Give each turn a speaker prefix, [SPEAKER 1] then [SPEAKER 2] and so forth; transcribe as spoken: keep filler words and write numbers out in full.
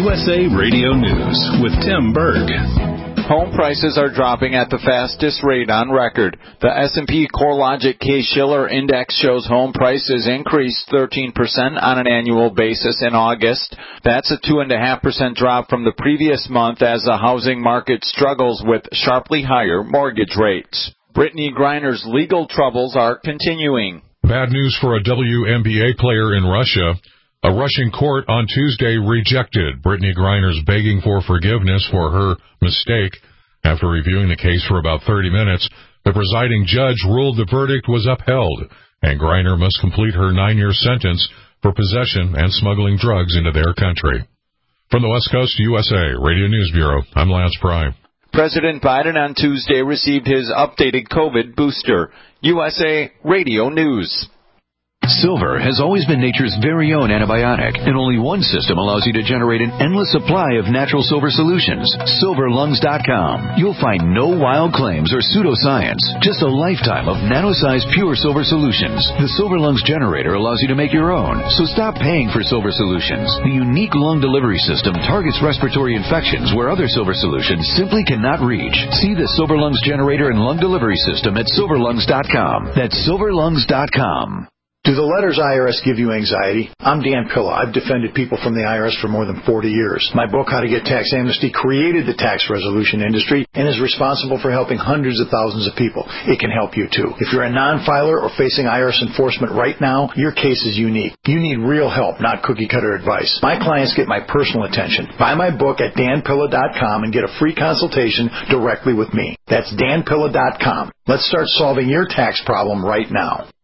[SPEAKER 1] U S A Radio News with Tim Berg.
[SPEAKER 2] Home prices are dropping at the fastest rate on record. The S and P CoreLogic Case-Shiller Index shows home prices increased thirteen percent on an annual basis in August. That's a two point five percent drop from the previous month as the housing market struggles with sharply higher mortgage rates. Brittany Griner's legal troubles are continuing.
[SPEAKER 3] Bad news for a W N B A player in Russia. A Russian court on Tuesday rejected Brittany Griner's begging for forgiveness for her mistake. After reviewing the case for about thirty minutes, the presiding judge ruled the verdict was upheld, and Griner must complete her nine-year sentence for possession and smuggling drugs into their country. From the West Coast U S A Radio News Bureau, I'm Lance Pry.
[SPEAKER 2] President Biden on Tuesday received his updated COVID booster. U S A Radio News.
[SPEAKER 4] Silver has always been nature's very own antibiotic, and only one system allows you to generate an endless supply of natural silver solutions. Silver Lungs dot com. You'll find no wild claims or pseudoscience, just a lifetime of nano-sized pure silver solutions. The Silver Lungs generator allows you to make your own, so stop paying for silver solutions. The unique lung delivery system targets respiratory infections where other silver solutions simply cannot reach. See the Silver Lungs generator and lung delivery system at Silver Lungs dot com. That's Silver Lungs dot com.
[SPEAKER 5] Do the letters I R S give you anxiety? I'm Dan Pilla. I've defended people from the I R S for more than forty years. My book, How to Get Tax Amnesty, created the tax resolution industry and is responsible for helping hundreds of thousands of people. It can help you, too. If you're a non-filer or facing I R S enforcement right now, your case is unique. You need real help, not cookie-cutter advice. My clients get my personal attention. Buy my book at Dan Pilla dot com and get a free consultation directly with me. That's Dan Pilla dot com. Let's start solving your tax problem right now.